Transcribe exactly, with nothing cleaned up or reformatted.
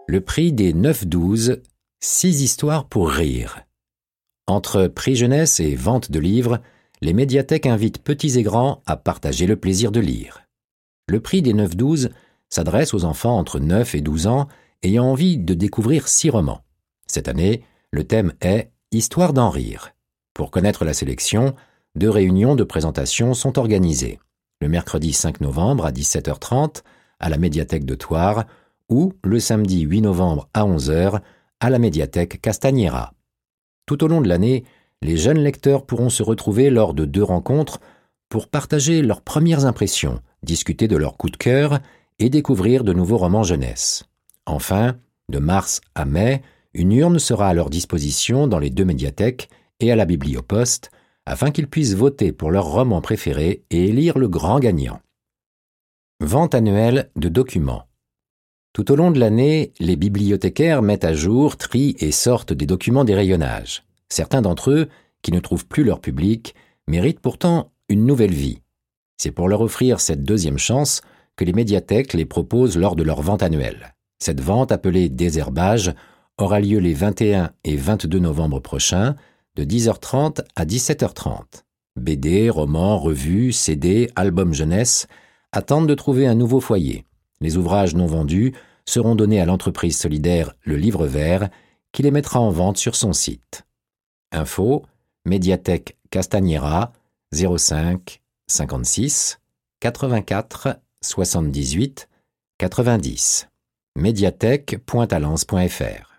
Le prix des neuf douze, six histoires pour rire. Entre prix jeunesse et vente de livres, les médiathèques invitent petits et grands à partager le plaisir de lire. Le prix des neuf douze s'adresse aux enfants entre neuf et douze ans ayant envie de découvrir six romans. Cette année, le thème est « Histoire d'en rire ». Pour connaître la sélection, deux réunions de présentation sont organisées. Le mercredi cinq novembre à dix-sept heures trente à la médiathèque de Thouars ou le samedi huit novembre à onze heures à la médiathèque Castagnera. Tout au long de l'année, les jeunes lecteurs pourront se retrouver lors de deux rencontres pour partager leurs premières impressions, discuter de leurs coups de cœur et découvrir de nouveaux romans jeunesse. Enfin, de mars à mai, une urne sera à leur disposition dans les deux médiathèques et à la Biblioposte afin qu'ils puissent voter pour leur roman préféré et élire le grand gagnant. Vente annuelle de documents. Tout au long de l'année, les bibliothécaires mettent à jour, trient et sortent des documents des rayonnages. Certains d'entre eux, qui ne trouvent plus leur public, méritent pourtant une nouvelle vie. C'est pour leur offrir cette deuxième chance que les médiathèques les proposent lors de leur vente annuelle. Cette vente, appelée désherbage, aura lieu les vingt et un et vingt-deux novembre prochains, de dix heures trente à dix-sept heures trente. B D, romans, revues, C D, albums jeunesse attendent de trouver un nouveau foyer. Les ouvrages non vendus seront donnés à l'entreprise solidaire Le Livre Vert, qui les mettra en vente sur son site. Info, médiathèque Castagnera, zéro cinq cinquante-six quatre-vingt-quatre soixante-dix-huit quatre-vingt-dix, médiathèque point talence point f r.